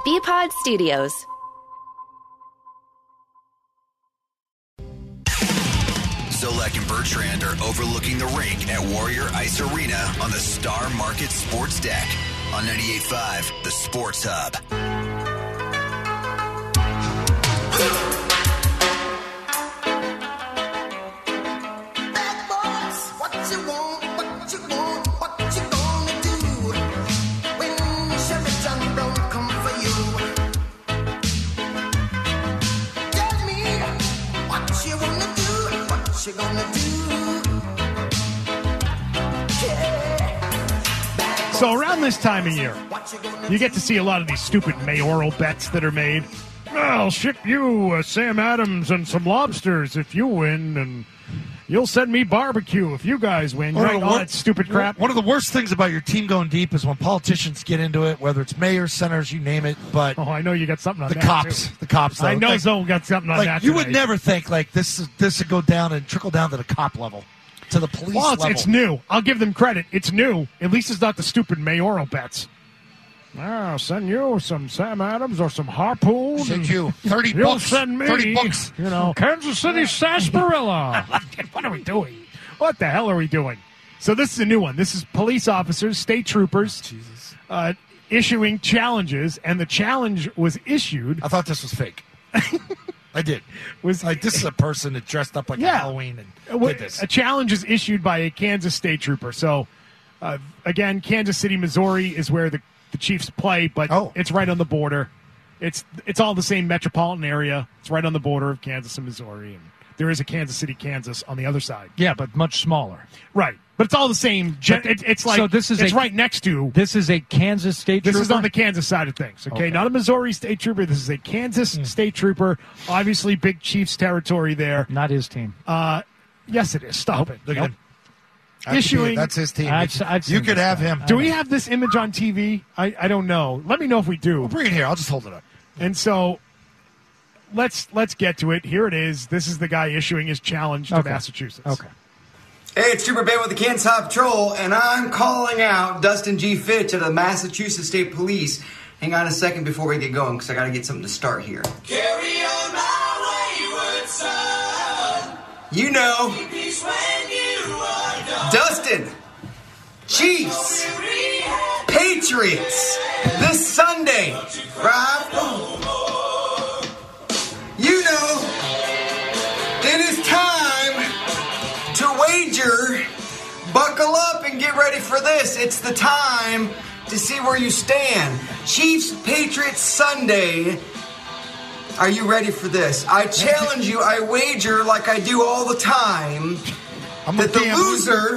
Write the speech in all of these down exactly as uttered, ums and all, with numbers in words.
B-Pod Studios. Zolak and Bertrand are overlooking the rink at Warrior Ice Arena on the Star Market Sports Deck on ninety-eight point five, the Sports Hub. So around this time of year, you get to see a lot of these stupid mayoral bets that are made. I'll ship you uh, Sam Adams and some lobsters if you win, and you'll send me barbecue if you guys win. Right? All that stupid crap. One of the worst things about your team going deep is when politicians get into it, whether it's mayors, senators, you name it. But oh, I know you got something on the that, cops. too. The cops, though. I know like, Zoe got something on like, that You today. would never think like this is, this would go down and trickle down to the cop level, to the police well, it's, level. it's new. I'll give them credit. It's new. At least it's not the stupid mayoral bets. I'll send you some Sam Adams or some Harpoon. Send you thirty You'll bucks. send me, thirty bucks. you know, Kansas City sarsaparilla. What are we doing? What the hell are we doing? So this is a new one. This is police officers, state troopers, Jesus. Uh, issuing challenges, and the challenge was issued. I thought this was fake. I did. Was like this is a person that dressed up like yeah, a Halloween and did this. A challenge is issued by a Kansas state trooper. So uh, again, Kansas City, Missouri is where the the Chiefs play, but oh. it's right on the border. It's it's all the same metropolitan area. It's right on the border of Kansas and Missouri, and there is a Kansas City, Kansas on the other side. Yeah, but much smaller. Right, but it's all the same. Gen- it, it's like so this is it's a, right next to. This is a Kansas state trooper? This is on the Kansas side of things. Okay, okay. Not a Missouri state trooper. This is a Kansas mm. state trooper. Obviously, big Chiefs territory there. Not his team. Uh, yes, it is. Stop nope. it. Look nope. at him. That's Issuing. That's his team. I've, I've you could have guy. him. Do we have this image on T V? I, I don't know. Let me know if we do. Well, bring it here. I'll just hold it up. And so let's let's get to it. Here it is. This is the guy issuing his challenge to okay. Massachusetts. Okay. Hey, it's Trooper Ben with the Kansas Highway Patrol, and I'm calling out Dustin G. Fitch of the Massachusetts State Police. Hang on a second before we get going, because I got to get something to start here. Carry on my wayward son. You know, When you are done. Dustin, Chiefs, Patriots, this Sunday, right? You know, it is time to wager. Buckle up and get ready for this. It's the time to see where you stand. Chiefs, Patriots, Sunday. Are you ready for this? I challenge you, I wager like I do all the time, I'm that the gambler. loser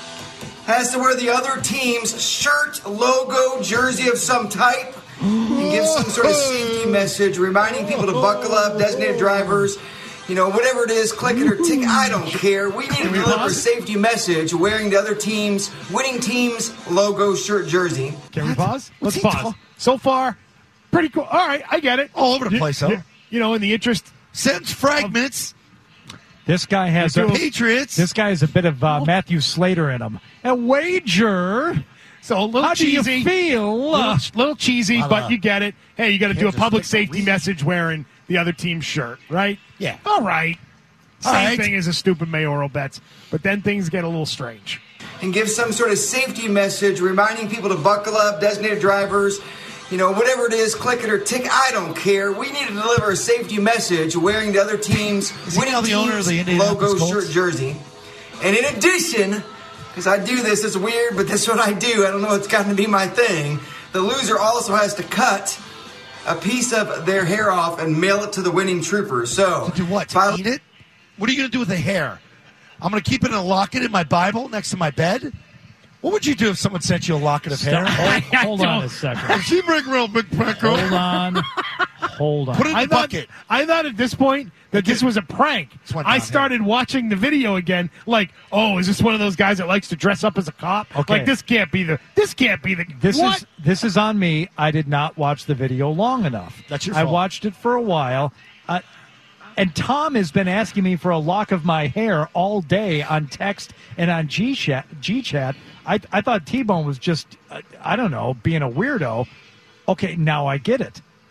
has to wear the other team's shirt, logo, jersey of some type, and give some sort of safety message, reminding people to buckle up, designated drivers, you know, whatever it is, click it or tick, I don't care. We need to deliver a safety message wearing the other team's, winning team's logo, shirt, jersey. Can we pause? What's Let's he pause. ta- So far, pretty cool. All right, I get it. All over the You- place, though. You, you know, in the interest. Sentence fragments. This guy has The a, Patriots. This guy has a bit of uh, Matthew Slater in him. A wager. So a little How do cheesy. you feel? Little, little cheesy, I but know. you get it. Hey, you got to do a Kansas public State safety Police. message wearing the other team's shirt, right? Yeah. All right. All Same right. thing as a stupid mayoral bets, but then things get a little strange. And give some sort of safety message, reminding people to buckle up, designated drivers, you know, whatever it is, click it or tick, I don't care. We need to deliver a safety message wearing the other team's Is he winning now the owner of team's the Indianapolis logo, Colts? shirt, jersey. And in addition, because I do this, it's weird, but that's what I do. I don't know, it's gotten to be my thing. The loser also has to cut a piece of their hair off and mail it to the winning trooper. So, To do what? To I- eat it? What are you going to do with the hair? I'm going to keep it in a locket in my Bible next to my bed? What would you do if someone sent you a locket of hair? Hold, hold on don't- a second. She bring real big pecker. Hold on. Hold on. Put it in I the thought, bucket. I thought at this point that this was a prank. went I downhill. started watching the video again, like, oh, is this one of those guys that likes to dress up as a cop? Okay. Like, this can't be the. This can't be the. This what? is this is on me. I did not watch the video long enough. That's your I fault. watched it for a while. Uh, and Tom has been asking me for a lock of my hair all day on text and on G-Chat. G-Chat. I, I thought T-Bone was just, uh, I don't know, being a weirdo. Okay, now I get it.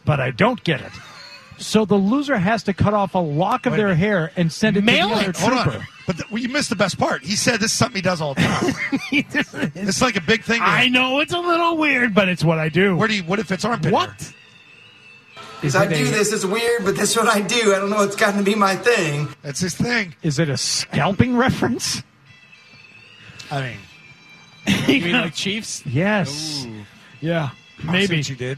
but I don't get it. So the loser has to cut off a lock of Wait a their minute. hair and send it Mail to the other it. Hold trooper. on. But the, well, you missed the best part. He said this is something he does all the time. It's like a big thing. to I him. know it's a little weird, but it's what I do. Where do you? What if it's armpit? What? hair? Is I it do a- this. It's weird, but this is what I do. I don't know. It's gotten to be my thing. That's his thing. Is it a scalping reference? I mean, You mean like Chiefs? Yes. Yeah. I'll see Maybe. what you did.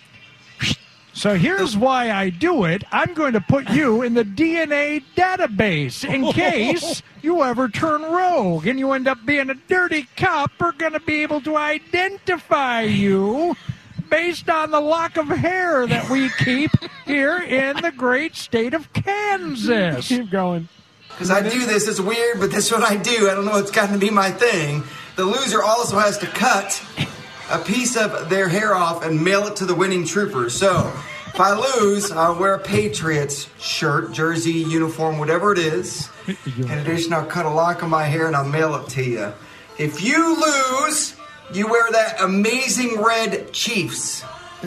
So here's why I do it. I'm going to put you in the D N A database in case you ever turn rogue and you end up being a dirty cop. We're going to be able to identify you based on the lock of hair that we keep here in the great state of Kansas. Keep going. Because I do this. It's weird, but this is what I do. I don't know. It's gotten to be my thing. The loser also has to cut a piece of their hair off and mail it to the winning trooper. So if I lose, I'll wear a Patriots shirt, jersey, uniform, whatever it is. In addition, I'll cut a lock of my hair and I'll mail it to you. If you lose, you wear that amazing red Chiefs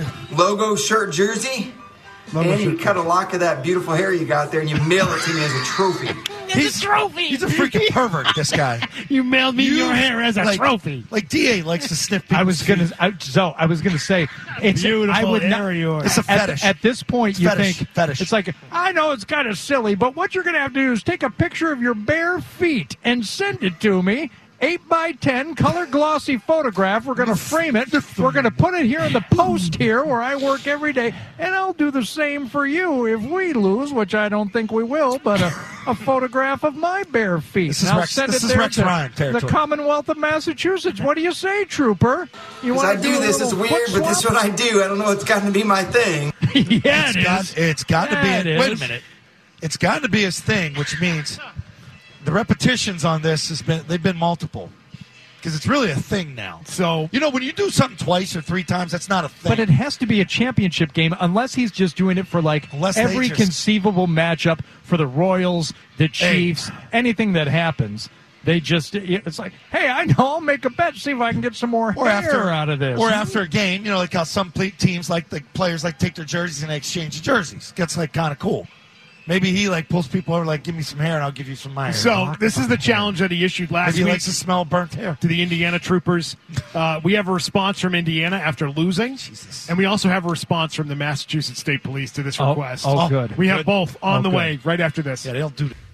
logo shirt, jersey. And you cut a lock of that beautiful hair you got there and you mail it to me as a trophy. He's a trophy. He's a freaking pervert. This guy. You mailed me You- your hair as a like, trophy. Like D A likes to sniff. I was people's gonna. feet. I, so I was gonna say, it's Beautiful I would hair not. of yours. It's a at, fetish. At this point, It's you fetish. think Fetish. it's like I know it's kind of silly, but what you're gonna have to do is take a picture of your bare feet and send it to me. Eight by ten, color glossy photograph. We're gonna frame it. We're gonna put it here in the post here where I work every day, and I'll do the same for you if we lose, which I don't think we will. But a, a photograph of my bare feet. This is and I'll Rex- send this it is there Rex to Ryan the territory. Commonwealth of Massachusetts. What do you say, Trooper? You Because want I to do a this. It's little weird, foot but this is what swap? I do. I don't know. It's gotten to be my thing. Yeah, It's it got, is. it's got to be. Yeah, it Wait a is. minute. It's got to be his thing, which means the repetitions on this has been they've been multiple because it's really a thing now. So You know, when you do something twice or three times, that's not a thing. But it has to be a championship game unless he's just doing it for like Unless they every just- conceivable matchup for the Royals, the Chiefs, anything that happens. They just, it's like, hey, I know, I'll make a bet, see if I can get some more or hair after out of this. or after a game, you know, like how some ple- teams like the players like take their jerseys and they exchange the jerseys. Gets like kind of cool. Maybe he like pulls people over, like, give me some hair and I'll give you some of my hair. So this is the challenge that he issued last Maybe he week likes to smell burnt hair. to the Indiana troopers. Uh, we have a response from Indiana after losing, Jesus. and we also have a response from the Massachusetts State Police to this Oh, request. oh, good. We have Good. both on Oh, the good. way right after this. Yeah, they don't do that.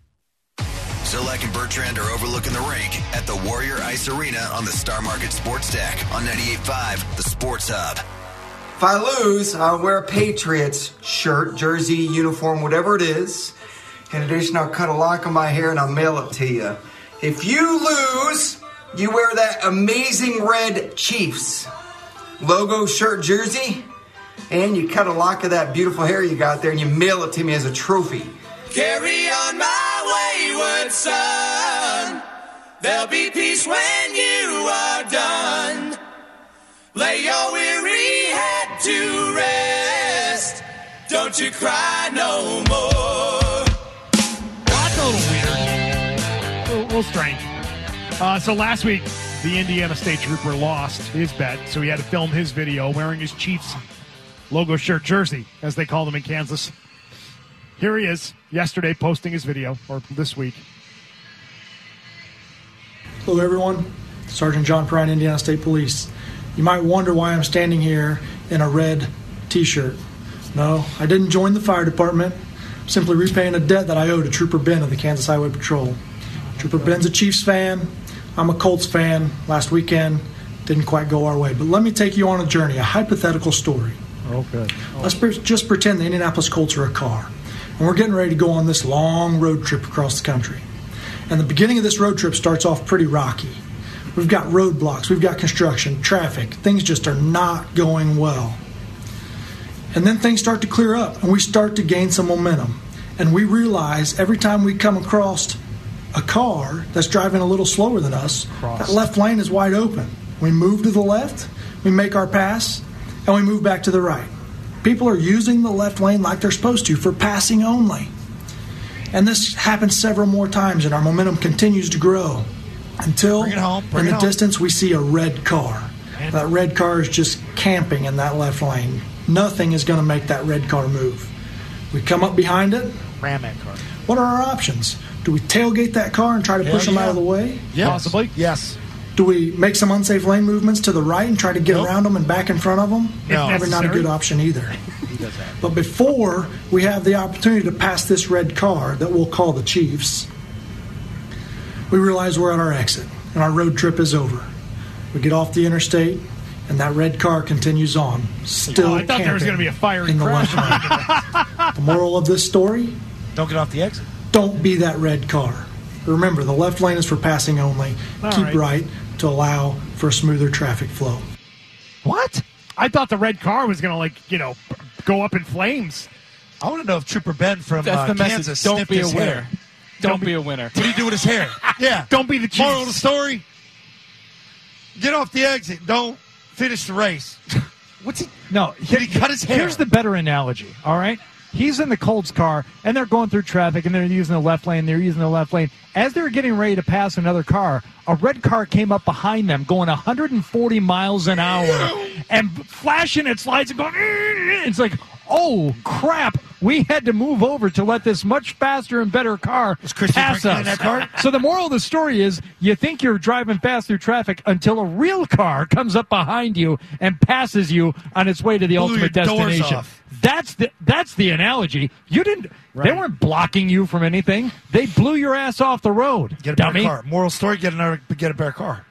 Zolak and Bertrand are overlooking the rink at the Warrior Ice Arena on the Star Market Sports Deck on ninety-eight point five, the Sports Hub. If I lose, I'll wear a Patriots shirt, jersey, uniform, whatever it is. In addition, I'll cut a lock of my hair and I'll mail it to you. If you lose, you wear that amazing red Chiefs logo shirt, jersey, and you cut a lock of that beautiful hair you got there and you mail it to me as a trophy. Carry on my wayward son. There'll be peace when you are done. Lay your weary head to rest. Don't you cry no more. That's a little weird. A little, little strange. Uh, so last week, the Indiana State Trooper lost his bet, so he had to film his video wearing his Chiefs logo shirt jersey, as they call them in Kansas. Here he is, yesterday, posting his video, or this week. Hello, everyone. Sergeant John Prine, Indiana State Police. You might wonder why I'm standing here in a red T-shirt. No, I didn't join the fire department. I'm simply repaying a debt that I owe to Trooper Ben of the Kansas Highway Patrol. Trooper Ben's a Chiefs fan. I'm a Colts fan. Last weekend didn't quite go our way. But let me take you on a journey, a hypothetical story. Oh, good. Let's pre- just pretend the Indianapolis Colts are a car, and we're getting ready to go on this long road trip across the country. And the beginning of this road trip starts off pretty rocky. We've got roadblocks, we've got construction, traffic. Things just are not going well. And then things start to clear up, and we start to gain some momentum. And we realize every time we come across a car that's driving a little slower than us, that left lane is wide open. We move to the left, we make our pass, and we move back to the right. People are using the left lane like they're supposed to for passing only. And this happens several more times, and our momentum continues to grow until Bring it home, bring in it the home. distance we see a red car. That red car is just camping in that left lane, nothing is going to make that red car move. We come up behind it. Ram that car. What are our options? Do we tailgate that car and try to Hell push them yeah. out of the way? Yes. Possibly. Yes. Do we make some unsafe lane movements to the right and try to get Nope. around them and back in front of them? No. Probably not a Necessary. good option either. But before we have the opportunity to pass this red car that we'll call the Chiefs, we realize we're at our exit and our road trip is over. We get off the interstate and that red car continues on. Still Oh, I thought there was camping going to be a fiery in the crash. left lane. The moral of this story: Don't get off the exit. don't be that red car. Remember, the left lane is for passing only. All Keep right. right to allow for smoother traffic flow. What? I thought the red car was going to, like, you know, go up in flames. I want to know if Trooper Ben from That's uh, the message. Kansas Don't sniffed be a his winner. hair. Don't be a winner. What do you do with his hair? Yeah. Don't be the Chiefs. Moral of the story: get off the exit. Don't finish the race. What's he? No, Did he cut his hair? Here's the better analogy, all right? He's in the Colts car, and they're going through traffic, and they're using the left lane. They're using the left lane. As they're getting ready to pass another car, a red car came up behind them going one hundred forty miles an hour and flashing its lights and going, "Eh." It's like, oh, crap. We had to move over to let this much faster and better car Was Christian pass Brinkley us. in that car? So the moral of the story is you think you're driving fast through traffic until a real car comes up behind you and passes you on its way to the Blew ultimate your doors destination. off. That's the that's the analogy. You didn't. They weren't blocking you from anything. They blew your ass off the road. Get a better dummy. car. Moral story: get another. Get a better car.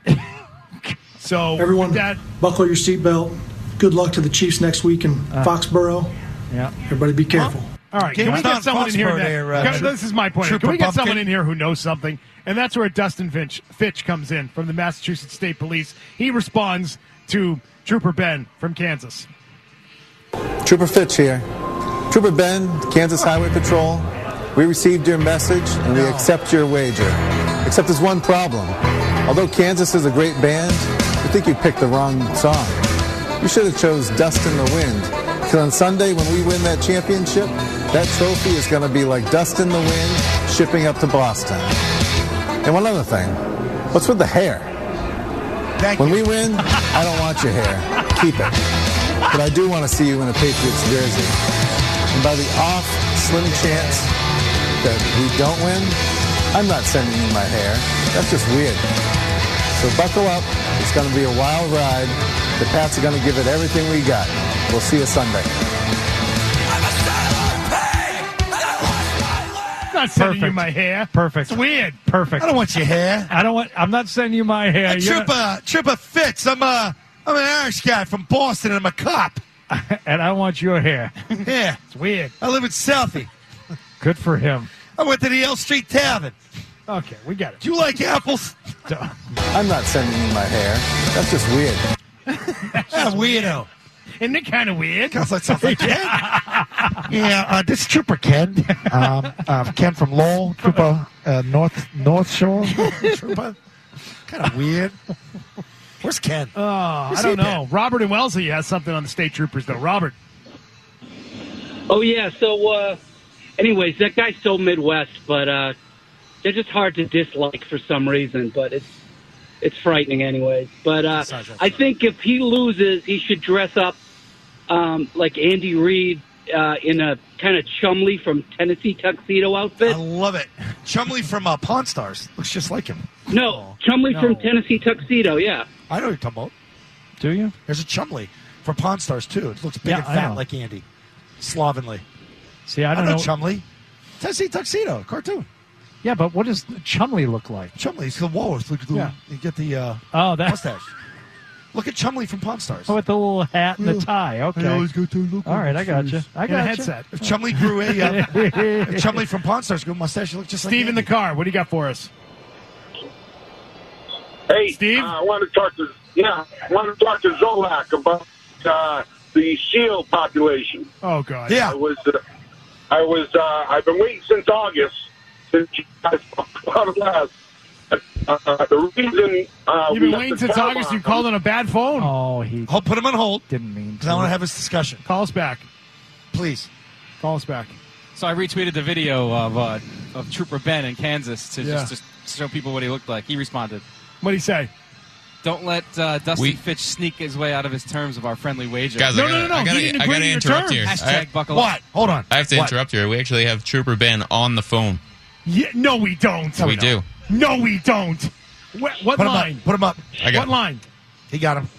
So, Everyone, with that, buckle your seatbelt. Good luck to the Chiefs next week in Foxborough. Yeah. Everybody be careful. all right, can Game's we not get someone in here? Foxborough That, there, uh, can- Tro- this is my point. Trooper Can we get Pumpkin? someone in here who knows something? And that's where Dustin Finch, Fitch comes in from the Massachusetts State Police. He responds to Trooper Ben from Kansas. Trooper Fitch here. Trooper Ben, Kansas Highway Patrol. We received your message and we accept your wager. Except there's one problem. Although Kansas is a great band, I think you picked the wrong song. You should have chose Dust in the Wind. Because on Sunday when we win that championship, that trophy is going to be like dust in the wind shipping up to Boston. And one other thing. What's with the hair? Thank When you. we win, I don't want your hair. Keep it. But I do want to see you in a Patriots jersey. And by the off slim chance that we don't win, I'm not sending you my hair. That's just weird. So buckle up. It's going to be a wild ride. The Pats are going to give it everything we got. We'll see you Sunday. Not sending you Perfect. my hair. Perfect. It's weird. Perfect. I don't want your hair. I don't want. I'm not sending you my hair. Uh, You're- Trooper, Trooper Fitz. I'm a, I'm an Irish guy from Boston, and I'm a cop. and I want your hair. Yeah, It's weird. I live in Southie. Good for him. I went to the L Street Tavern. Okay, we got it. Do you like apples? I'm not sending you my hair. That's just weird. Ah, weirdo. Isn't it kind of weird? Sounds like sounds like Ken. Yeah, uh, this is Trooper Ken. Um, uh, Ken from Lowell, Trooper uh, North North Shore. Trooper. Kind of weird. Where's Ken? Oh, I don't know. Robert and Wellesley has something on the state troopers, though. Robert. Oh, yeah. So, uh, anyways, that guy's so Midwest, but uh, they're just hard to dislike for some reason. But it's it's frightening, anyways. But uh, I think if he loses, he should dress up um, like Andy Reid uh, in a kind of Chumley from Tennessee tuxedo outfit. I love it. Chumley from uh, Pawn Stars looks just like him. No, Chumley no. from Tennessee tuxedo. Yeah. I know what you're talking about. Do you? There's a Chumley from Pawn Stars too. It looks big Yeah, and I fat know. like Andy, slovenly. See, I I don't know know. Chumley. Tennessee tuxedo cartoon. Yeah, but what does Chumley look like? Chumley. He's the walrus. Look at the. Yeah. You get the uh, Oh, that. mustache. Look at Chumley from Pawn Stars. Oh, with the little hat and the tie. Okay. go to look. All right, I got you. I And a got headset. If Chumley grew a, uh, if Chumley from Pawn Stars grew a mustache, you look just Steve like in the Andy. car. What do you got for us? Hey, Steve? uh, I want to talk to yeah, I want to talk to Zolak about uh, the SEAL population. Oh, God. Yeah. I was, uh, I was, uh, I've been waiting since August since you guys talked about it last. Uh, the reason uh, You've we been got waiting the since tab August. on You them- called on a bad phone. Oh, he I'll put him on hold didn't mean because I want to. to have this discussion. Call us back. Please. Call us back. So I retweeted the video of uh, of Trooper Ben in Kansas to Yeah. just, just show people what he looked like. He responded. What do you say? Don't let uh, Dusty We- Fitch sneak his way out of his terms of our friendly wager. Guys, No, I no, gotta, no, no. I gotta, He didn't I agree gotta to your interrupt terms. here. Hashtag I, buckle What? up. Hold on. I have to What? interrupt here. We actually have Trooper Ben on the phone. Yeah, no, we don't. we do. No, we don't. What, what Put him line? up. Put him up. I got What line? He got him.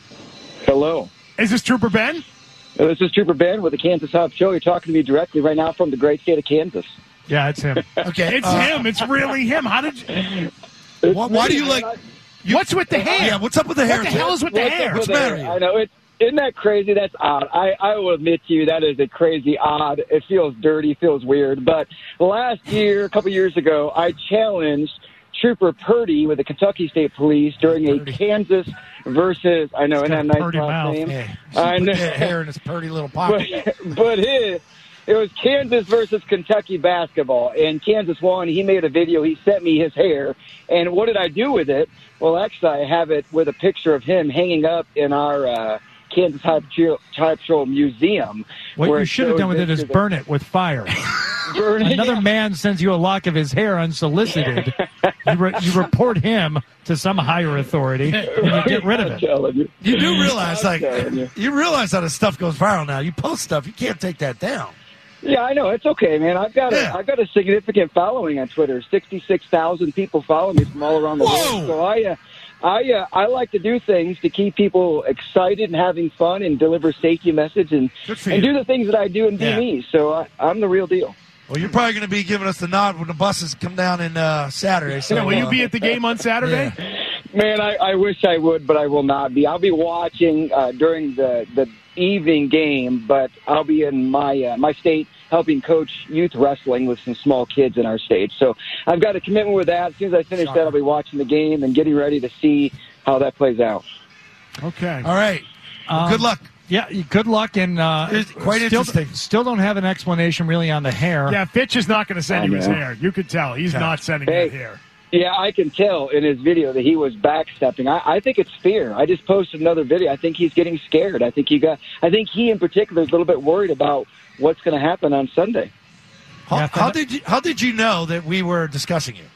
Hello. Is this Trooper Ben? Uh, This is Trooper Ben with the Kansas Hop Show. You're talking to me directly right now from the great state of Kansas. Yeah, it's him. Okay. It's uh, him. It's really him. How did you... Why, why do you like? What's with the hair? Yeah, what's up with the hair? What the hell is with the What's up hair? with What's the the matter? hair? I know it. Isn't that crazy? That's odd. I, I will admit to you that is a crazy odd. It feels dirty, feels weird. But last year, a couple years ago, I challenged Trooper Purdy with the Kentucky State Police during a Kansas versus. I know, isn't that a nice Purdy last mouth. name? Yeah. I Put know. that hair in his pretty little pocket. But, but his, it was Kansas versus Kentucky basketball, and Kansas won. He made a video. He sent me his hair, and what did I do with it? Well, actually, I have it with a picture of him hanging up in our uh, Kansas High Patrol, High Patrol Museum. What where you it should have shows done with it this is to the- burn it with fire. burn it, Another yeah. man sends you a lock of his hair unsolicited. you, re- you report him to some higher authority, and you get rid of I'm it. telling you. You do realize, I'm like, telling you. you realize how this stuff goes viral now. You post stuff, you can't take that down. Yeah, I know. It's okay, man. I've got a Yeah. I've got a significant following on Twitter. Sixty-six thousand people follow me from all around the Whoa. world. So I uh, I uh, I like to do things to keep people excited and having fun and deliver safety message and Good for and you. do the things that I do and be Yeah. me. So I, I'm the real deal. Well, you're probably going to be giving us the nod when the buses come down in uh, Saturday. So, Yeah, will you uh, be at the game on Saturday? Man, I, I wish I would, but I will not be. I'll be watching uh, during the, the evening game, but I'll be in my uh, my state helping coach youth wrestling with some small kids in our state. So I've got a commitment with that. As soon as I finish that, I'll be watching the game and getting ready to see how that plays out. Okay. All right. Um, Good luck. Yeah, good luck. And uh, It's quite still, interesting. Still don't have an explanation really on the hair. Yeah, Fitch is not going to send I you his know. hair. You could tell. He's Yeah. not sending Hey. that hair. Yeah, I can tell in his video that he was backstepping. I, I think it's fear. I just posted another video. I think he's getting scared. I think he got. I think he in particular is a little bit worried about what's going to happen on Sunday. How, Yeah, how did you How did you know that we were discussing you?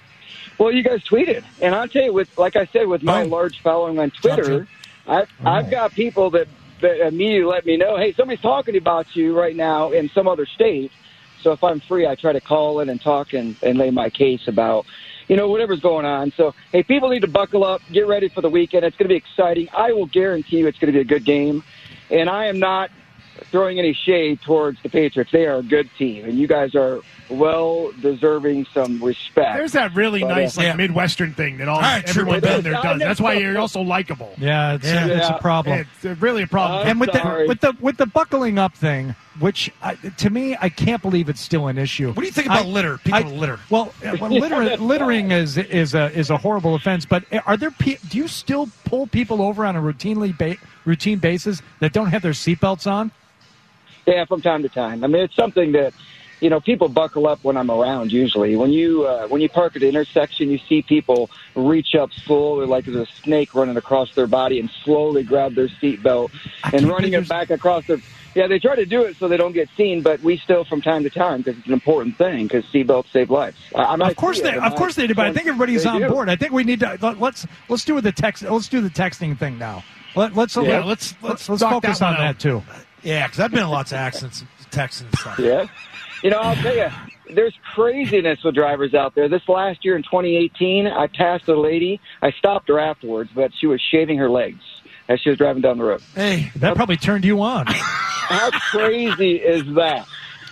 Well, you guys tweeted, and I'll tell you, with like I said, with my Oh. large following on Twitter, I've Oh. I've got people that that immediately let me know, hey, somebody's talking about you right now in some other state. So if I'm free, I try to call in and talk and, and lay my case about, you know, whatever's going on. So, hey, people need to buckle up, get ready for the weekend. It's going to be exciting. I will guarantee you it's going to be a good game. And I am not throwing any shade towards the Patriots. They are a good team, and you guys are well deserving some respect. There's that really But, uh, nice like yeah. Midwestern thing that all, All right, everyone Trooper. down there does. That's why you're also likable. Yeah, it's, Yeah. it's Yeah. a problem. It's uh, really a problem. I'm and with sorry. the with the with the buckling up thing, which I, to me, I can't believe it's still an issue. What do you think about I- litter? People I- litter. Well, uh, well litter, littering is is a is a horrible offense. But are there? Pe- do you still pull people over on a routinely ba- routine basis that don't have their seatbelts on? Yeah, from time to time. I mean, it's something that, you know, people buckle up when I'm around. Usually, when you uh, when you park at the intersection, you see people reach up slowly, like there's a snake running across their body, and slowly grab their seatbelt I and can't running believe it back across their. Yeah, they try to do it so they don't get seen, but we still, from time to time, because it's an important thing, because seatbelts save lives. I, I'm Of course they, of course they do. But I think everybody's They on do. board. I think we need to let, let's let's do the text. Let's do the texting thing now. Let, let's Yeah, let, let's- let's let's let's knock focus that on one out. that too. Yeah, because I've been in lots of accidents, texting and stuff. Yeah. You know, I'll tell you, there's craziness with drivers out there. This last year in twenty eighteen, I passed a lady. I stopped her afterwards, but she was shaving her legs as she was driving down the road. Hey, That probably turned you on. How crazy is that?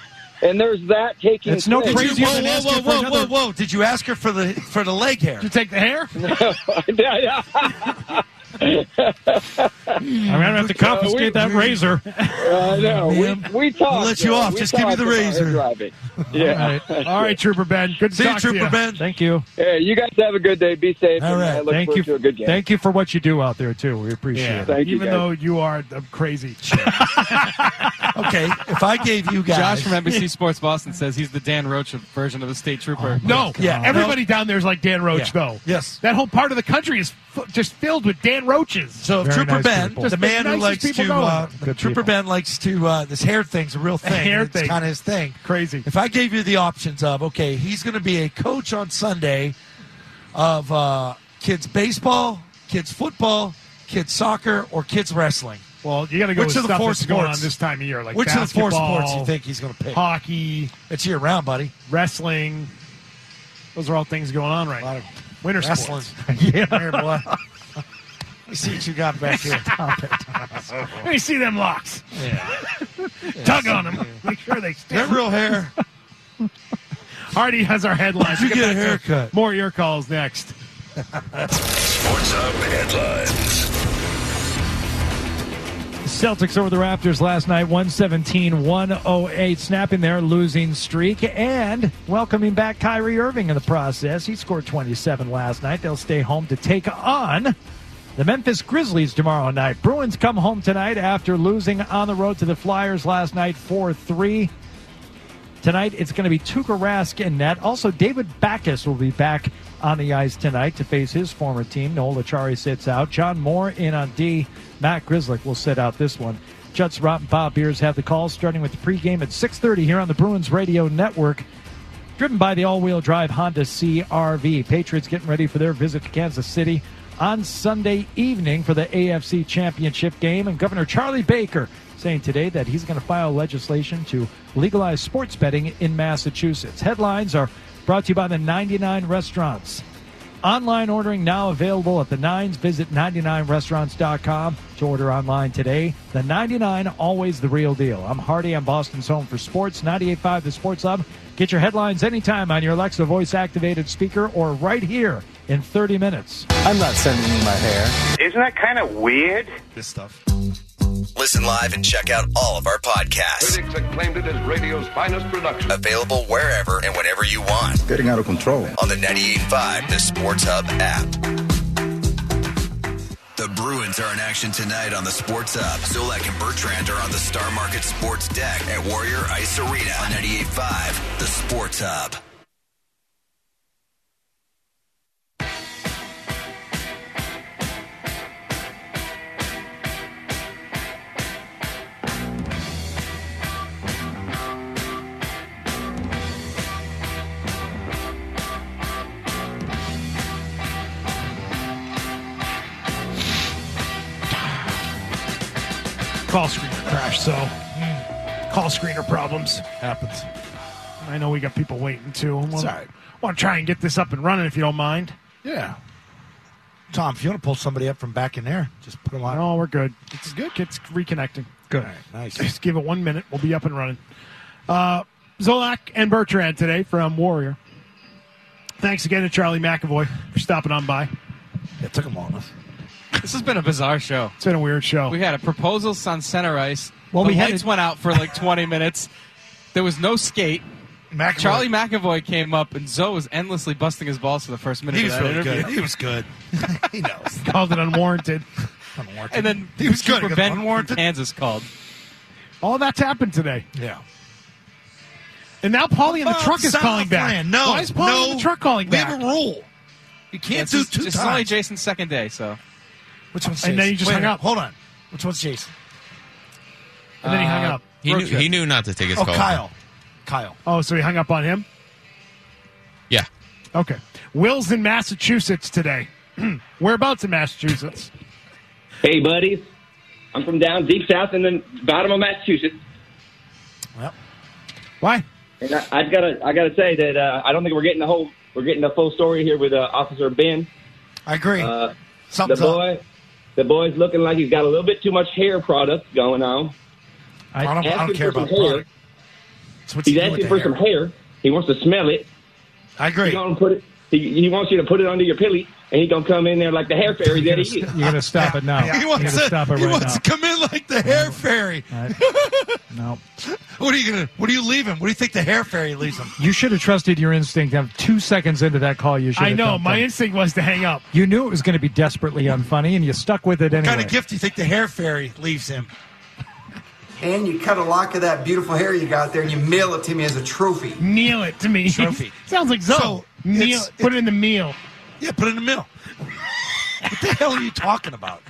And there's that taking It's no place. did crazy- you, Crazier whoa, than whoa, asking whoa, for whoa, whoa, another- whoa! Did you ask her for the for the leg hair? Did you take the hair? I'm gonna have to confiscate that razor. I know. We, Ma'am, we talked. we'll let you uh, off. we Just give me talked the about her razor. driving. Yeah. All right. All right, Trooper Ben. Good to See you, talk to Trooper you. Ben. Thank you. Hey, you guys have a good day. Be safe. All and right. I look Thank forward you. to a good game. Thank you for what you do out there too. We appreciate Yeah. it. Thank you, Even guys. though you are uh, crazy. Okay, if I gave you guys, Josh from N B C Sports Boston says he's the Dan Roach version of the state trooper. No, Yeah. Everybody down there is like Dan Roach, Yeah. though. Yes. That whole part of the country is f- just filled with Dan Roaches. So Very Trooper nice Ben, people. the Just man the who nicest likes people to, going. uh, Good Trooper people. Ben likes to. Uh, this hair thing's a real thing. hair it's thing. kind of his thing. Crazy. If I gave you the options of, okay, he's going to be a coach on Sunday of uh, kids baseball kids football, kids soccer, or kids wrestling? Well, you got to go Which with of the stuff four that's going on sports? this time of year, like Which of the four basketball, sports you think he's going to pick? Hockey. It's year round, buddy. Wrestling. Those are all things going on right now. Winter wrestling. sports. Yeah. Here, boy. Let me see what you got back here. Stop it. Let me see them locks. Yeah. Tug on them. Make sure they stay. They're real hair. Hardy has our headlines. Where'd you We'll get a back to haircut? More of your calls next. Sports Hub headlines. Celtics over the Raptors last night, one seventeen one oh eight, snapping their losing streak and welcoming back Kyrie Irving in the process. He scored twenty-seven last night. They'll stay home to take on the Memphis Grizzlies tomorrow night. Bruins come home tonight after losing on the road to the Flyers last night four three. Tonight, it's going to be Tuukka Rask in net. Also, David Backes will be back on the ice tonight to face his former team. Noel Acciari sits out. John Moore in on D. Matt Grzelcyk will sit out this one. Judd Surratt and Bob Beers have the calls, starting with the pregame at six thirty here on the Bruins Radio Network. Driven by the all-wheel drive Honda C R V. Patriots getting ready for their visit to Kansas City on Sunday evening for the A F C Championship game. And Governor Charlie Baker saying today that he's going to file legislation to legalize sports betting in Massachusetts. Headlines are brought to you by the ninety-nine Restaurants. Online ordering now available at the Nines. Visit ninety-nine restaurants dot com to order online today. The ninety-nine, always the real deal. I'm Hardy. I'm Boston's home for sports. ninety-eight point five The Sports Hub. Get your headlines anytime on your Alexa voice-activated speaker or right here in thirty minutes. I'm not sending you my hair. Isn't that kind of weird? This stuff. Listen live and check out all of our podcasts. Critics acclaimed it as radio's finest production. Available wherever and whenever you want. Getting out of control. On the ninety-eight point five The Sports Hub app. The Bruins are in action tonight on the Sports Hub. Zolak and Bertrand are on the Star Market Sports Deck at Warrior Ice Arena on ninety-eight point five The Sports Hub. Call screener crash, so call screener problems. Happens. I know we got people waiting too. It's all right. Want to try and get this up and running if you don't mind. Yeah. Tom, if you want to pull somebody up from back in there, just put them on. No, we're good. It's good. It's reconnecting. Good. All right, nice. Just give it one minute. We'll be up and running. Uh, Zolak and Bertrand today from Warrior. Thanks again to Charlie McAvoy for stopping on by. It took him long enough. This has been a bizarre show. It's been a weird show. We had a proposals on center ice. Well, the we had lights it- went out for like twenty minutes. There was no skate. McAvoy. Charlie McAvoy came up, and Zoe was endlessly busting his balls for the first minute He of was that really interview. good. He was good. He knows. Called it unwarranted. Unwarranted. And then he was good. Super He got Ben from unwarranted. Kansas called. All that's happened today. Yeah. And now Paulie in the Oh, truck is South calling back. Land. No. Why is Paulie no. in the truck calling We back? have a rule. You can't It's do just- two it's times. only Jason's second day, so. Which one's And Jason? then he just Wait a hung minute. up. Hold on. Which one's Jason? And then he hung Uh, up. He Road knew, trip. he knew not to take his Oh, call. Kyle. Kyle. Oh, so he hung up on him? Yeah. Okay. Will's in Massachusetts today. Whereabouts in Massachusetts? Hey, buddies. I'm from down deep south in the bottom of Massachusetts. Well, why? And I, I gotta, I gotta say that uh, I don't think we're getting the whole, we're getting the full story here with uh, Officer Ben. I agree. Uh, the Something's boy, up. the boy's looking like he's got a little bit too much hair product going on. I don't, I don't Asking care for about some hair. product. It's what's he He's doing with asking the for hair. some hair. He wants to smell it. I agree. He's gonna put it. He, he wants you to put it under your pilly, and he's gonna come in there like the hair fairy that he is. You're going to stop it now. He You're wants, going to to, stop it he right wants now. to come in like the hair fairy. No. What are you gonna? What do you leave him? What do you think the hair fairy leaves him? You should have trusted your instinct. Now, two seconds into that call, you should I have know. dumped My him. instinct was to hang up. You knew it was going to be desperately unfunny, and you stuck with it What anyway. kind of gift do you think the hair fairy leaves him? And you cut a lock of that beautiful hair you got there and you mail it to me as a trophy. Kneel it to me. Trophy. Sounds like Zoe. So, Kneel, it's- put it in the meal. Yeah, put it in the mill. What the hell are you talking about?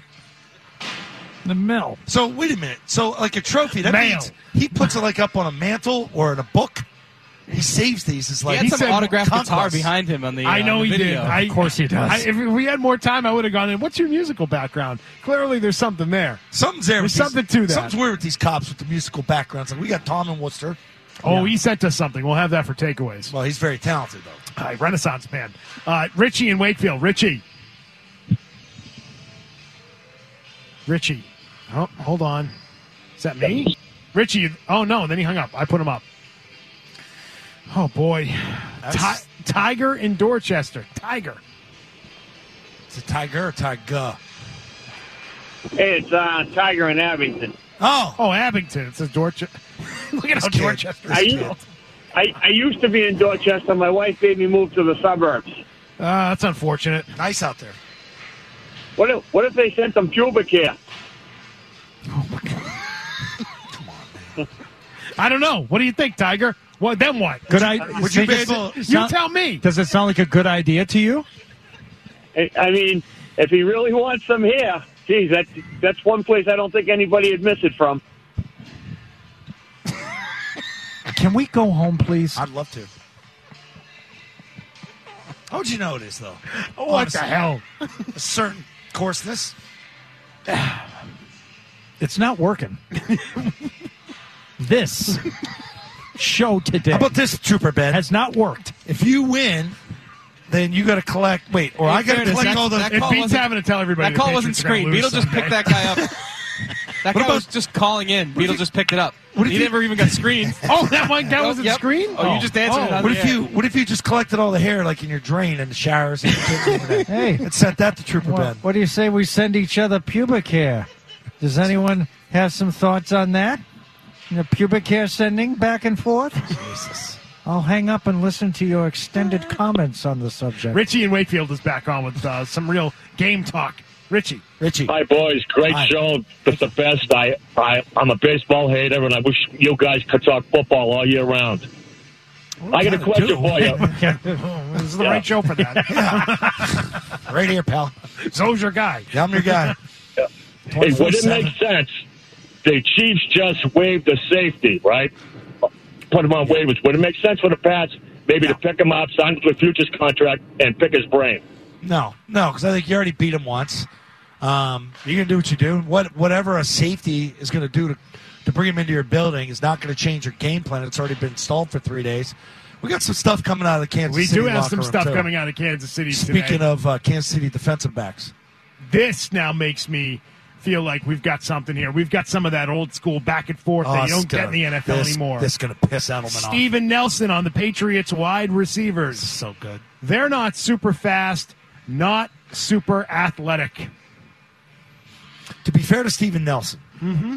The mill. So wait a minute. So like a trophy, that Mail. means he puts it like up on a mantle or in a book. he saves these. It's He like had some said autographed conquest. guitar behind him on the. I uh, know the he video. did. I, Of course he does. I, if we had more time, I would have gone in. What's your musical background? Clearly, there's something there. Something's there. There's with these- something to that. Something's weird with these cops with the musical backgrounds. Like we got Tom in Worcester. Oh, he sent us something. We'll have that for takeaways. Well, he's very talented, though. All right, Renaissance man. Uh, Richie in Wakefield. Richie. Richie. Oh, hold on. Is that me? Richie. Oh, no. Then he hung up. I put him up. Oh, boy. Ti- Tiger in Dorchester. Tiger. It's a tiger or tiger? Hey, it's uh, Tiger in Abington. Oh. Oh, Abington. It says Dorchester. Look at how Dorchester I, is u- spelled. I, I used to be in Dorchester. My wife made me move to the suburbs. Uh, that's unfortunate. Nice out there. What if, what if they sent some pubic hair? I don't know. What do you think, Tiger? What? Then what? Good idea. Would you be able? You tell me. Does it sound like a good idea to you? I, I mean, if he really wants some hair, geez, that, that's one place I don't think anybody would miss it from. Can we go home, please? I'd love to. How would you know it is, though? What Honestly. the hell? A certain coarseness. It's not working. This show today. How about this, Trooper Ben? Has not worked. If you win, then you got to collect. Wait, or In I got to fairness, collect that- all the. that If call Beats wasn't- having to tell everybody That the call wasn't Patriots are gonna screened. lose Beetle just someday. picked that guy up. That guy about- was just calling in. Beetle just picked it up. What if He you- never even got screened. Oh, that one that Oh, wasn't yep. screened. Oh, you just answered it on What the if air. you? What if you just collected all the hair, like in your drain and the showers? And, Hey. and sent that to Trooper Well, Ben. what do you say we send each other pubic hair? Does anyone have some thoughts on that? The pubic hair sending back and forth? Jesus. I'll hang up and listen to your extended comments on the subject. Richie in Wakefield is back on with uh, some real game talk. Richie. Richie. Hi, boys. Great Hi. show. It's the best. I, I, I'm a baseball hater, and I wish you guys could talk football all year round. I got a question for you. This is the Yeah. right show for that. Right here, pal. So's your guy. Yeah, I'm your guy. Hey, would it make sense? The Chiefs just waived the safety, right? Put him on waivers. Would it make sense for the Pats maybe to pick him up, sign him to a futures contract, and pick his brain? No, no, because I think you already beat him once. Um, you're gonna do what you do. What whatever a safety is gonna do to to bring him into your building is not gonna change your game plan. It's already been installed for three days. We got some stuff coming out of the Kansas We City do have locker some room, stuff too. coming out of Kansas City Speaking today. of uh, Kansas City defensive backs, This now makes me feel like we've got something here. We've got some of that old school back and forth Oh, that you it's don't get gonna- in the N F L this, anymore. This is gonna piss Edelman off. Steven Nelson on the Patriots wide receivers. So good. They're not super fast, not super athletic. To be fair to Steven Nelson, Mm-hmm.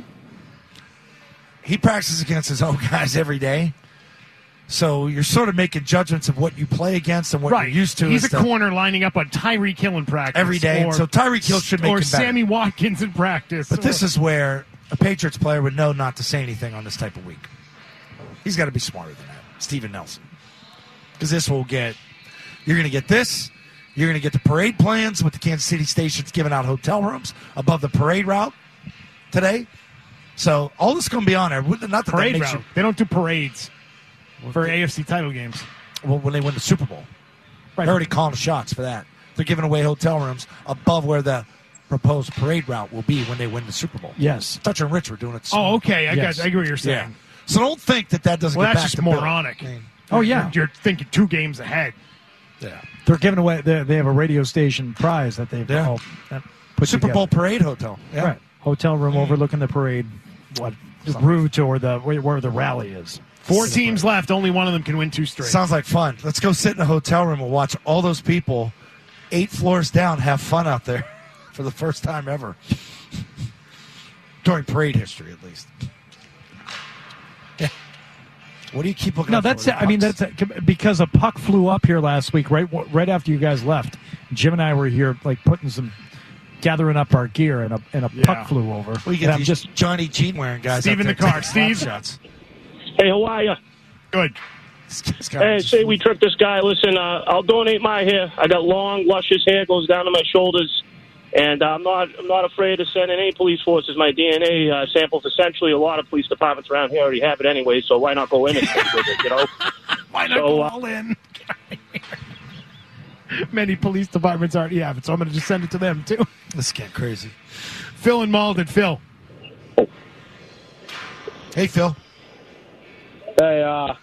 he practices against his own guys every day. So you're sort of making judgments of what you play against and what Right. you're used to. He's a as the- corner lining up on Tyreek Hill in practice. Every day. Or, So Tyreek Hill should make Or him better. Sammy Watkins in practice. But this Or- is where a Patriots player would know not to say anything on this type of week. He's got to be smarter than that, Steven Nelson. Because this will get, you're going to get this. You're going to get the parade plans with the Kansas City stations giving out hotel rooms above the parade route today. So all this is going to be on there. Not that parade that makes route. They don't do parades for A F C title games. You, well, when they win the Super Bowl. Right. They're already calling the shots for that. They're giving away hotel rooms above where the proposed parade route will be when they win the Super Bowl. Yes. Touch and Rich were doing it. Oh, okay. I Yes. got. I get what you're saying. Yeah. So don't think that that doesn't Well, get that's back just to Bill. moronic. I mean, Oh, yeah. You're, you're thinking two games ahead. Yeah. They're giving away, they they have a radio station prize that they've Yeah. all that put Super together. Bowl parade hotel. Yeah. Right. Hotel room overlooking the parade, what, route or the where where the rally is. Four teams left. Only one of them can win two straight. Sounds like fun. Let's go sit in a hotel room and watch all those people eight floors down have fun out there for the first time ever. During parade history, at least. Yeah. What do you keep looking No, up for? that's. The I mean, pucks? that's because a puck flew up here last week, right right after you guys left. Jim and I were here, like putting some, gathering up our gear, and a and a Yeah. puck flew over. We And get I'm these just Johnny Jean wearing guys. Steve out in there the car. taking Steve? shots. Hey, how are you? Good. Hey, say we trick this guy. Listen, uh, I'll donate my hair. I got long, luscious hair, goes down to my shoulders, and I'm not I'm not afraid to send in any police forces my D N A uh, samples. Essentially, a lot of police departments around here already have it anyway, so why not go in and stick with it, you know? Why not So, go uh, all in? Many police departments already have it, so I'm going to just send it to them, too. This is getting crazy. Phil and Malden. Phil. Hey, Phil. Hey, uh,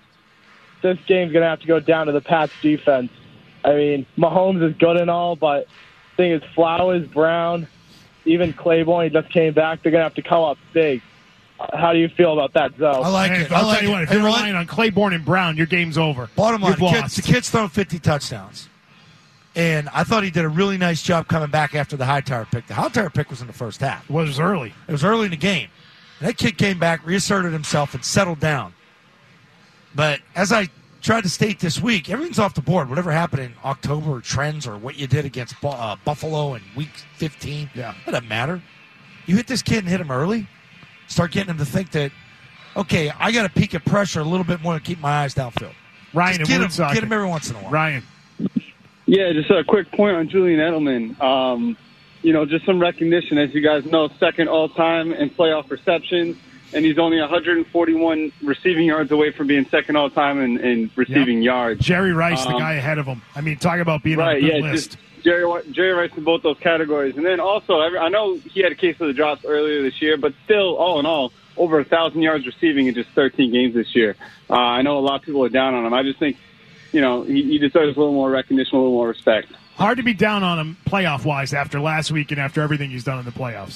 this game's going to have to go down to the Pats defense. I mean, Mahomes is good and all, but the thing is, Flowers, Brown, even Claiborne, he just came back. They're going to have to come up big. Uh, How do you feel about that, Zoe? I like it. I'll tell you what, if you're relying on Claiborne and Brown, your game's over. Bottom line, You've the kid, lost. the kid's thrown fifty touchdowns. And I thought he did a really nice job coming back after the Hightower pick. The Hightower pick was in the first half. It was early. It was early in the game. And that kid came back, reasserted himself, and settled down. But as I tried to state this week, everything's off the board. Whatever happened in October or trends or what you did against Bu- uh, Buffalo in week fifteen, yeah. It doesn't matter. You hit this kid and hit him early, start getting him to think that, okay, I got to peak at pressure a little bit more to keep my eyes downfield. Ryan, Just get him, Woonsocket. get him every once in a while. Ryan. Yeah, just a quick point on Julian Edelman. Um, you know, just some recognition. As you guys know, second all-time in playoff receptions, and he's only one hundred forty-one receiving yards away from being second all-time in, in receiving Yep. yards. Jerry Rice, the Um, guy ahead of him. I mean, talk about being right, on a good yeah, list. just Jerry, Jerry Rice in both those categories. And then also, I I know he had a case of the drops earlier this year, but still, all in all, over one thousand yards receiving in just thirteen games this year. Uh, I know a lot of people are down on him. I just think, you know, he, he deserves a little more recognition, a little more respect. Hard to be down on him playoff-wise after last week and after everything he's done in the playoffs.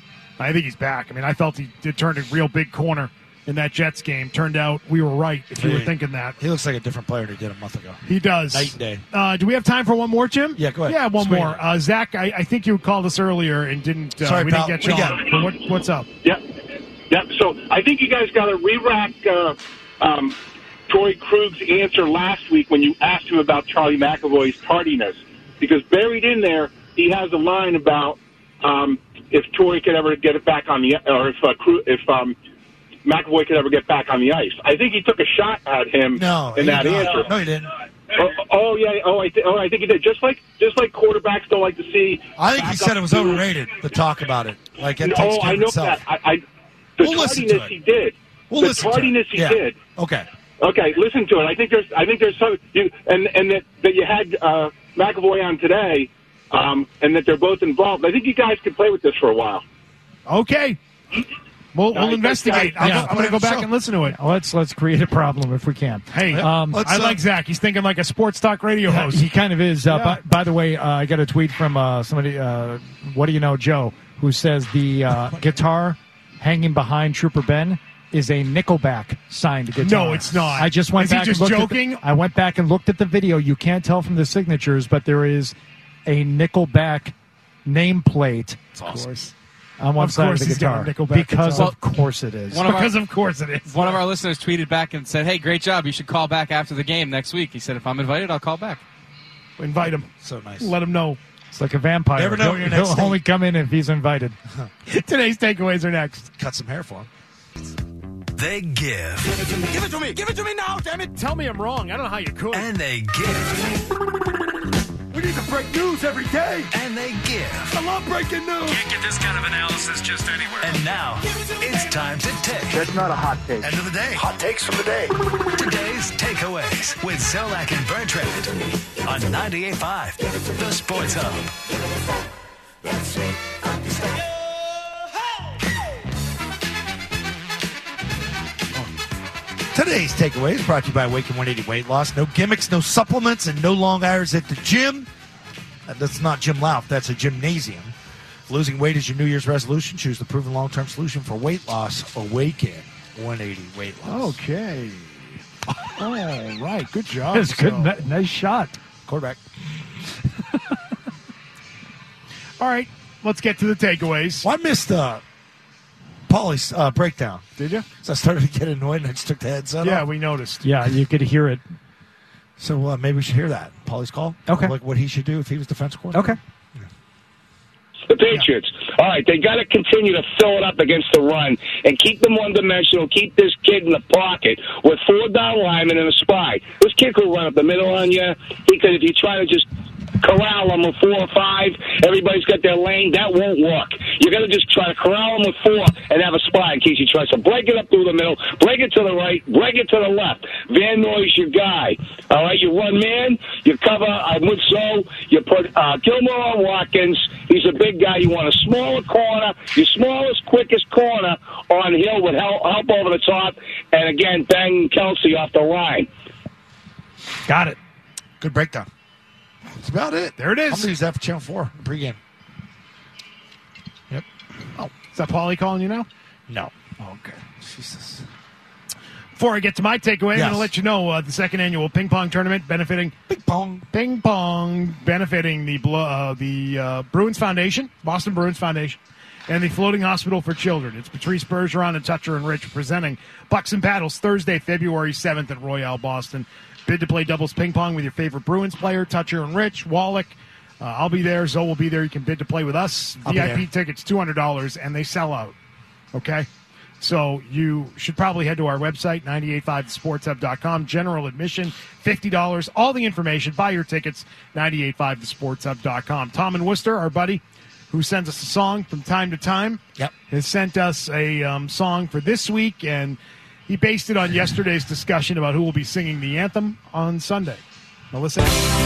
I think he's back. I mean, I felt he did turn a real big corner in that Jets game. Turned out we were right if you were thinking that. He looks like a different player than he did a month ago. He does. Night and day. Uh, do we have time for one more, Jim? Yeah, go ahead. Yeah, one Squeeze more. it. Uh, Zach, I, I think you called us earlier and didn't. Uh, Sorry, we pal. didn't get you What do on. you But what, what's up? Yep. Yep. So I think you guys got to re-rack uh, um, Troy Krug's answer last week when you asked him about Charlie McAvoy's tardiness. Because buried in there, he has a line about um, if Troy could ever get it back on the, or if uh, Krug, if um, McAvoy could ever get back on the ice. I think he took a shot at him No, in he that did not. answer. No, he didn't. Oh, oh yeah. Oh, I, th- oh, I think he did. Just like, just like quarterbacks don't like to see. I think he backup said it was do- overrated to talk about it. Like it No, takes care I of know itself. that. I, I, the We'll listen to tardiness it. he did. We'll the listen to it. tardiness he Yeah. did. Okay. Okay, listen to it. I think there's, I think there's some, you, and and that, that you had uh, McAvoy on today, um, and that they're both involved. I think you guys could play with this for a while. Okay. We'll, we'll Uh, investigate. I'll yeah. go, I'm going to go back and listen to it. Let's let's create a problem if we can. Hey, um, I like Zach. He's thinking like a sports talk radio Yeah, host. He kind of is. Uh, Yeah. by, by the way, uh, I got a tweet from uh, somebody, uh, what do you know, Joe, who says the uh, guitar hanging behind Trooper Ben is a Nickelback signed guitar. No, it's not. I just went Is he back just and looked joking? At the, I went back and looked at the video. You can't tell from the signatures, but there is a Nickelback nameplate. It's awesome. On one Of side of course the he's got guitar. a Nickelback Because guitar. of course it is. One of our- Because of course it is. One of our listeners tweeted back and said, "Hey, great job. You should call back after the game next week." He said, "If I'm invited, I'll call back." Invite him. So nice. Let him know. It's like a vampire. Never know He'll, when your he'll next thing- only come in if he's invited. Today's takeaways are next. Cut some hair for him. They give. Give it to me. Give it to me. Give it to me now, damn it. Tell me I'm wrong. I don't know how you could. And they give. We need to break news every day. And they give. I love breaking news. Can't get this kind of analysis just anywhere. And now, it's time to take. That's not a hot take. End of the day. Hot takes from the day. Today's takeaways with Zolak and Bertrand on ninety-eight point five, The Sports Hub. Today's takeaway is brought to you by Awaken one eighty Weight Loss. No gimmicks, no supplements, and no long hours at the gym. Uh, That's not Gym Louf. That's a gymnasium. If losing weight is your New Year's resolution, choose the proven long-term solution for weight loss. Awaken one eighty Weight Loss. Okay. All right. Good job. That's good. So- Ni- nice shot. Quarterback. All right. Let's get to the takeaways. Well, I missed uh, Paulie's uh, breakdown. Did you? So I started to get annoyed and I just took the headset Yeah, off. we noticed. Yeah, you could hear it. So uh, maybe we should hear that. Paulie's call. Okay. Like what he should do if he was defense coordinator. Okay. The Patriots. All right, they got to continue to fill it up against the run and keep them one-dimensional, keep this kid in the pocket with four down linemen and a spy. This kid could run up the middle on you. He could, if you try to just corral them with four or five. Everybody's got their lane. That won't work. You're going to just try to corral them with four and have a spot in case he tries to break it up through the middle, break it to the right, break it to the left. Van Noy's your guy. All right, you run man, you cover, I would so, you put uh, Gilmore on Watkins. He's a big guy. You want a smaller corner. Your smallest, quickest corner on Hill would help, help over the top. And again, bang Kelsey off the line. Got it. Good breakdown. That's about it. There it is. I'm going to use that for Channel four pregame. Yep. Oh, is that Paulie calling you now? No. Oh, okay. Jesus. Before I get to my takeaway, I'm Yes. going to let you know uh, the second annual ping pong tournament benefiting ping pong, ping pong benefiting the Blo- uh, the uh, Bruins Foundation, Boston Bruins Foundation, and the Floating Hospital for Children. It's Patrice Bergeron and Toucher and Rich presenting Bucks and Paddles Thursday, February seventh at Royale Boston. Bid to play doubles ping pong with your favorite Bruins player, Toucher and Rich, Wallach. Uh, I'll be there. Zoe will be there. You can bid to play with us. I'll V I P be there. tickets, two hundred dollars, and they sell out. Okay? So you should probably head to our website, nine eight five sports hub dot com. General admission, fifty dollars. All the information. Buy your tickets, nine eight five sports hub dot com. Tom in Worcester, our buddy, who sends us a song from time to time, yep. has sent us a um, song for this week, and he based it on yesterday's discussion about who will be singing the anthem on Sunday. Now listen.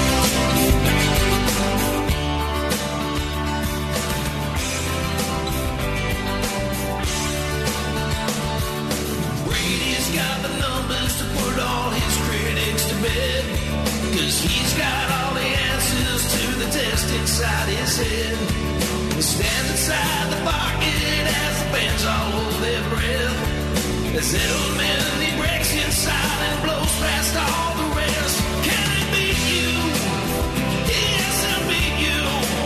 Brady's got the numbers to put all his critics to bed. Cause he's got all the answers to the test inside his head. He stands inside the pocket as the fans all hold their breath. As Edelman, he breaks inside and blows past all the rest. Can it be you? Yes, it'll be you.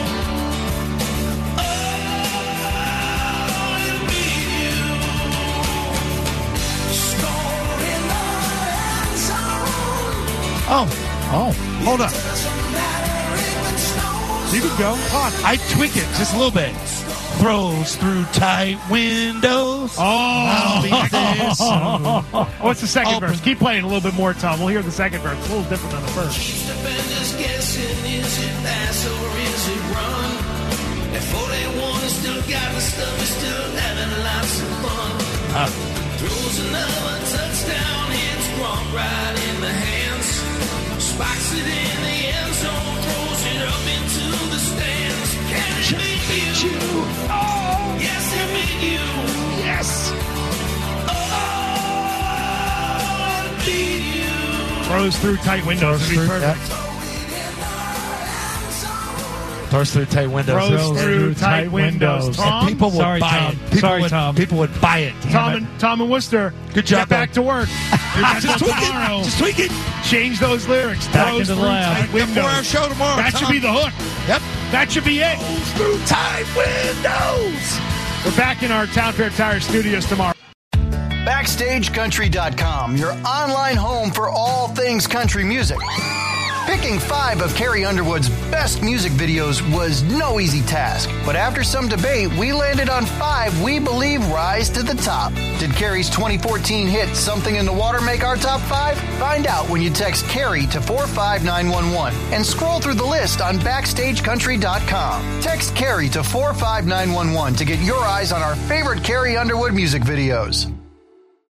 Oh, it'll be you. Score in the end zone. Oh, oh, hold up. You can go. Hold on. I tweak it just a little bit. Throws through tight windows. Oh, what's the second Open. verse? Keep playing a little bit more, Tom. We'll hear the second verse. It's a little different than the first. Defenders guessing, is it pass or is it run? At forty-one, he's still got the stuff, he's still having lots of fun. Uh. Throws another touchdown, hits Gronk right in the hands. Spikes it in the end zone, throws it up into the stands. Can it be you? Oh, yes, it be you. Yes. Oh, it be you. Throws through tight windows. It'd be through- perfect. Throws through tight windows. Throws through tight windows. Tom? And people would Sorry, buy Tom. it. People Sorry, would, Tom. People would buy it. Damn Tom it. and Tom and Worcester. Good job, Get back though. to work. Just tweak tomorrow. it. Just tweak it. Change those lyrics. Back Throws into the through lab. tight windows. Before our show tomorrow, That Tom. should be the hook. Yep. That should be it. Through tight windows. We're back in our Town Fair Tire studios tomorrow. Backstage Country dot com, your online home for all things country music. Picking five of Carrie Underwood's best music videos was no easy task, but after some debate, we landed on five we believe rise to the top. Did Carrie's twenty fourteen hit Something in the Water make our top five? Find out when you text Carrie to four five nine one one and scroll through the list on Backstage Country dot com. Text Carrie to four five nine one one to get your eyes on our favorite Carrie Underwood music videos.